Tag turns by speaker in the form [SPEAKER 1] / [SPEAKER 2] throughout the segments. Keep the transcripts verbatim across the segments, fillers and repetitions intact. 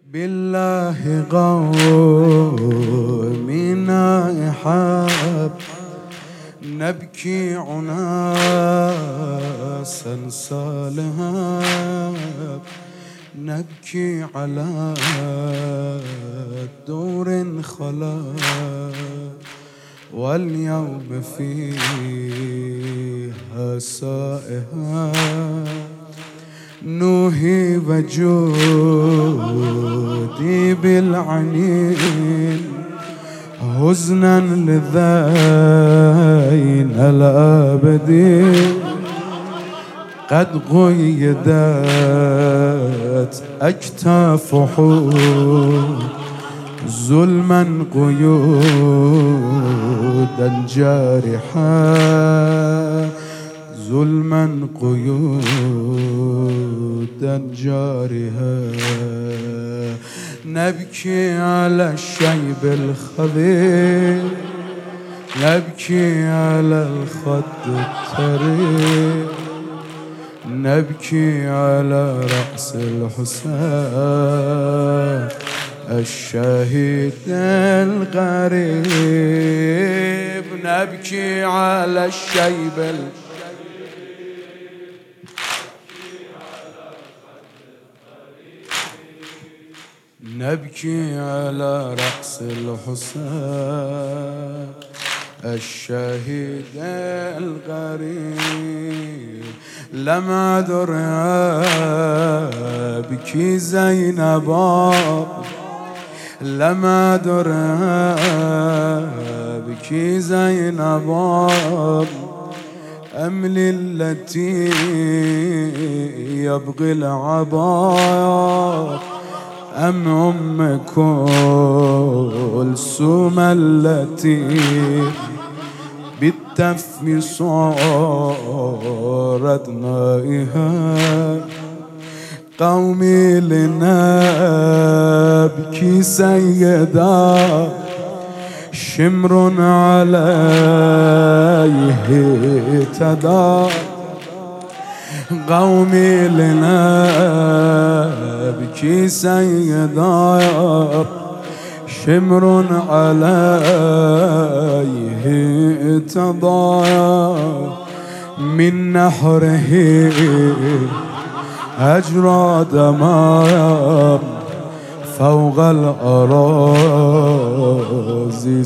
[SPEAKER 1] بالله قومنا حب نبكي عناسا صالحا نبكي على دور خلا واليوم فيها سائها نوحي وجودي بالعنين حزنا لذين الأبدين قد قيدت أكتافهم ظلما قيودا جارحا ظلما قيودا جارها نبكي على الشيب الخضير نبكي على الخد الترير نبكي على رأس الحسين الشهيد الغريب نبكي على الشيب الخضير نبكي على رأس الحسين الشهيد الغريب لم أدر بكي زينب لم أدر بكي زينب أم للتي يبغي العبار أم أم كلثوم التي بالتف صارت نائها قومي لنبكي سيدا شمر عليه تدا قومي لنبكي سيدا شمر عليه تضايا من نحره أجرى دمايا فوق الأراضي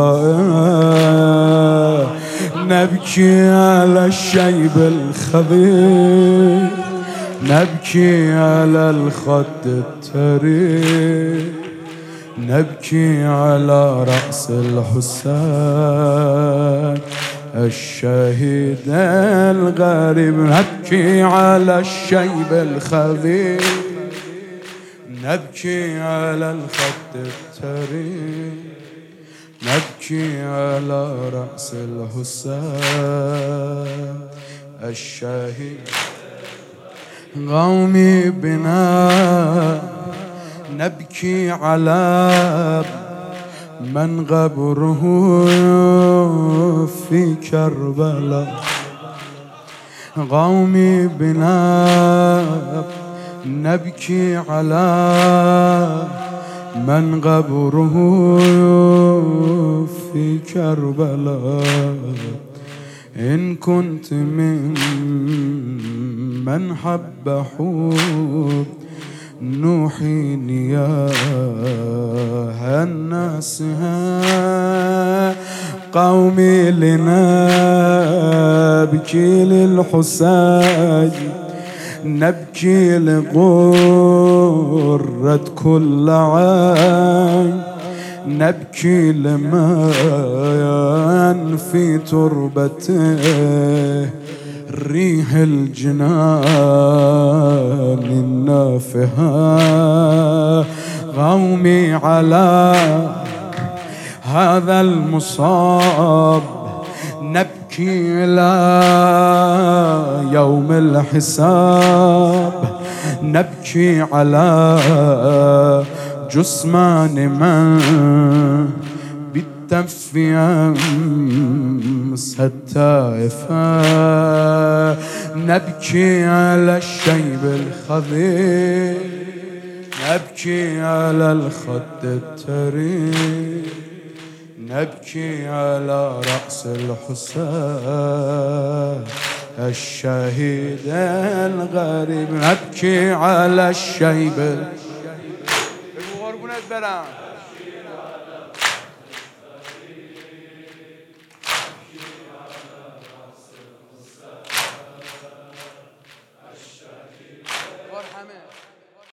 [SPEAKER 1] سائر نبكي على الشيب الخضير نبكي على الخد الترير نبكي على رأس الحسين الشهيد الغريب نبكي على الشيب الخضير نبكي على الخد الترير نبكي على رأس الحسين الشهيد قومي بنا نبكي على من قبره في كربلاء قومي بنا نبكي على من قبره في كربلاء إن كنت من من حب حب نوحي يا الناس قومي لنبكي للحسين نبكي لغرة كل عين نبكي لما في تربته ريح الجنان النافها قومي على هذا المصاب نبكي إلى يوم الحساب نبكي على جثمان من بالتف يمس التائفة نبكي على الشيب الخضير نبكي على الخد التريم، نبكي على رأس الحسين الشهيد الغريب، نبكي على الشيب.